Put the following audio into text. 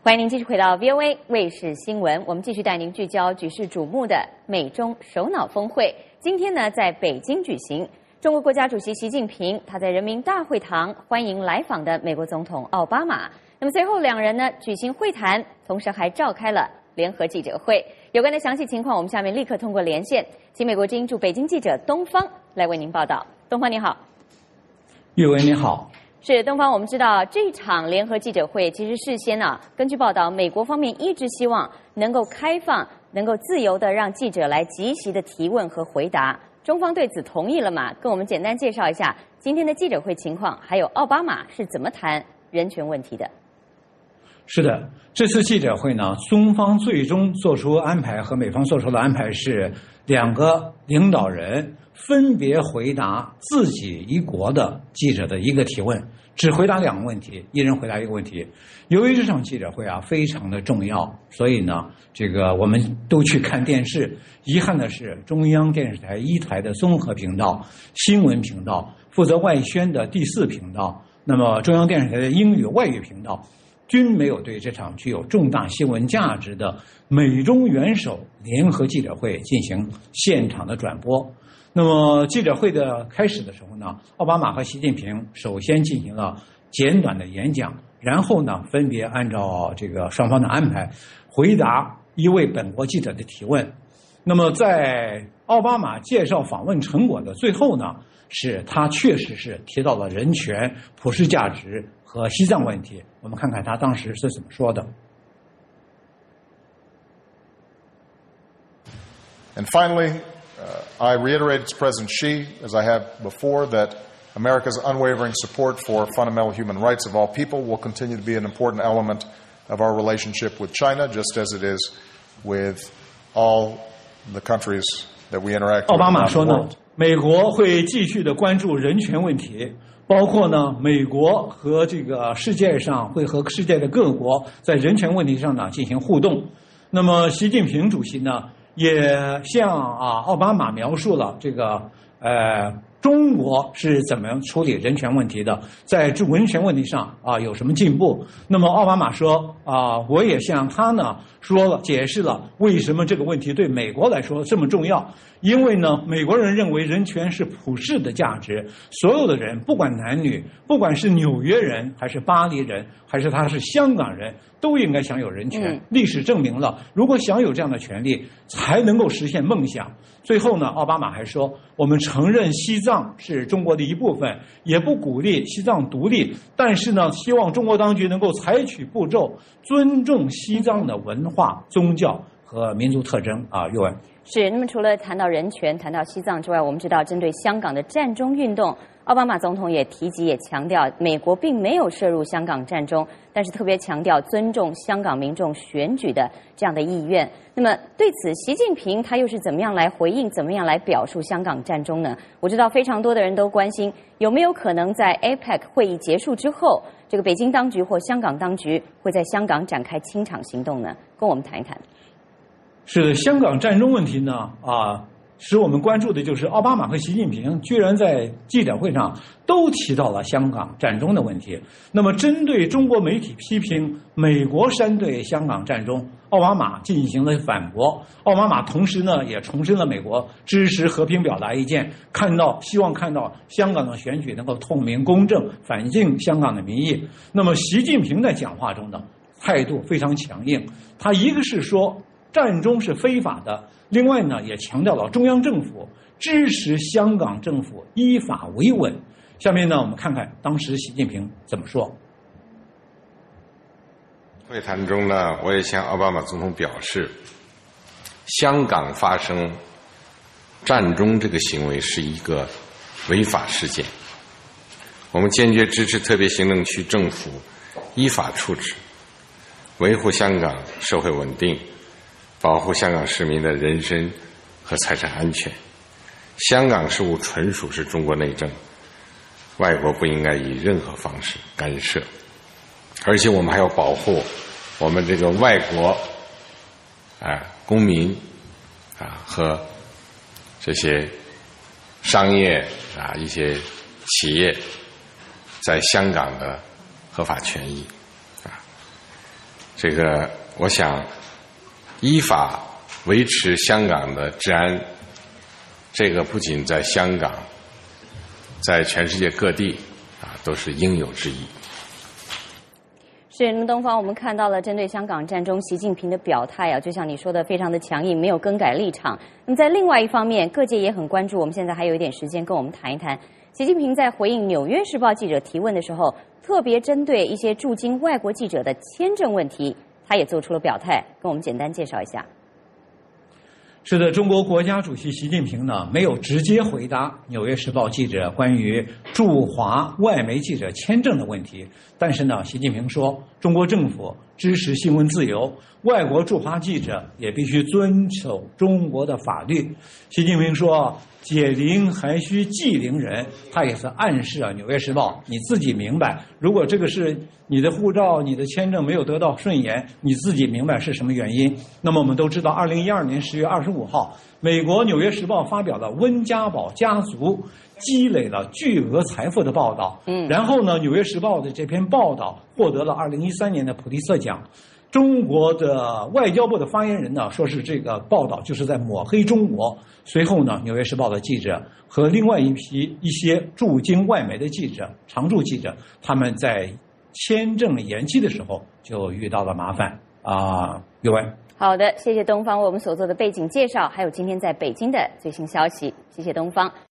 欢迎您继续回到 VOA 卫视新闻，我们继续带您聚焦举世瞩目的美中首脑峰会。今天呢，在北京举行。中国国家主席习近平他在人民大会堂欢迎来访的美国总统奥巴马。那么随后两人呢举行会谈，同时还召开了联合记者会。有关的详细情况，我们下面立刻通过连线，请美国之音驻北京记者东方来为您报道。东方你好。 玉文你好。 是东方，我们知道这场联合记者会其实事先根据报道，美国方面一直希望能够开放、能够自由的让记者来即席的提问和回答。中方对此同意了吗？跟我们简单介绍一下今天的记者会情况，还有奥巴马是怎么谈人权问题的。 是的，这次记者会呢，中方最终做出安排和美方做出的安排是两个领导人分别回答自己一国的记者的一个提问，只回答两个问题，一人回答一个问题。由于这场记者会非常的重要，所以呢，我们都去看电视。遗憾的是，中央电视台1台的综合频道、新闻频道、负责外宣的第4频道，那么中央电视台的英语外语频道，均没有对这场具有重大新闻价值的美中元首联合记者会进行现场的转播。那么记者会的开始的时候呢，奥巴马和习近平首先进行了简短的演讲，然后呢，分别按照双方的安排回答一位本国记者的提问。那么在奥巴马介绍访问成果的最后呢，是他确实是提到了人权、普世价值和西藏问题。我们看看他当时是怎么说的。 And finally, I reiterated to President Xi, as I have before, that America's unwavering support for fundamental human rights of all people will continue to be an important element of our relationship with China, just as it is with all the countries that we interact with. 奥巴马说呢，美国会继续的关注人权问题，包括呢，美国和世界上会和世界的各国在人权问题上呢进行互动。那么习近平主席呢，也向奥巴马描述了中国是怎么处理人权问题的，在人权问题上有什么进步。那么奥巴马说我也向他呢解释了为什么这个问题对美国来说这么重要。因为呢，美国人认为人权是普世的价值，所有的人不管男女，不管是纽约人还是巴黎人还是他是香港人，都应该享有人权。历史证明了，如果享有这样的权利，才能够实现梦想。最后呢，奥巴马还说，我们承认西藏是中国的一部分，也不鼓励西藏独立，但是呢，希望中国当局能够采取步骤，尊重西藏的文化、宗教和民族特征玉文。 是，那么除了谈到人权、谈到西藏之外，我们知道针对香港的战中运动，奥巴马总统也提及、也强调，美国并没有涉入香港战中，但是特别强调尊重香港民众选举的这样的意愿。那么对此，习近平他又是怎么样来回应、怎么样来表述香港战中呢？我知道非常多的人都关心，有没有可能在 APEC 会议结束之后，北京当局或香港当局会在香港展开清场行动呢？跟我们谈一谈。 是香港战中问题呢使我们关注的就是奥巴马和习近平居然在记者会上都提到了香港战中的问题。那么针对中国媒体批评美国煽对香港战中，奥巴马进行了反驳。奥巴马同时呢也重申了美国支持和平表达意见，希望看到香港的选举能够透明公正，反映香港的民意。那么习近平在讲话中呢态度非常强硬，他一个是说战中是非法的，另外呢也强调了中央政府支持香港政府依法维稳。下面呢我们看看当时习近平怎么说。 会谈中呢，我也向奥巴马总统表示，香港发生战中这个行为是一个违法事件，我们坚决支持特别行政区政府依法处置，维护香港社会稳定，保护香港市民的人身和财产安全。香港事务纯属是中国内政，外国不应该以任何方式干涉。而且我们还要保护我们外国公民和这些商业一些企业在香港的合法权益这个我想依法维持香港的治安，这个不仅在香港，在全世界各地都是应有之义。 是，那么东方我们看到了针对香港战中习近平的表态啊，就像你说的非常的强硬，没有更改立场。那么在另外一方面，各界也很关注，我们现在还有一点时间跟我们谈一谈，习近平在回应《纽约时报》记者提问的时候，特别针对一些驻京外国记者的签证问题，他也做出了表态，跟我们简单介绍一下。 是的，中国国家主席习近平呢没有直接回答《纽约时报》记者关于驻华外媒记者签证的问题，但是呢，习近平说，中国政府支持新闻自由，外国驻华记者也必须遵守中国的法律。习近平说，解铃还须系铃人，他也是暗示《纽约时报》你自己明白，如果这个是你的护照、你的签证没有得到顺延，你自己明白是什么原因。那么我们都知道，2012年10月25号，美国《纽约时报》发表了温家宝家族积累了巨额财富的报道。然后呢，《纽约时报》的这篇报道获得了2013年的普利策奖。中国的外交部的发言人呢说是这个报道就是在抹黑中国。随后呢，《纽约时报》的记者和另外一些驻京外媒的记者、常驻记者，他们在签证延期的时候就遇到了麻烦岳文。 好的，谢谢东方为我们所做的背景介绍，还有今天在北京的最新消息，谢谢东方。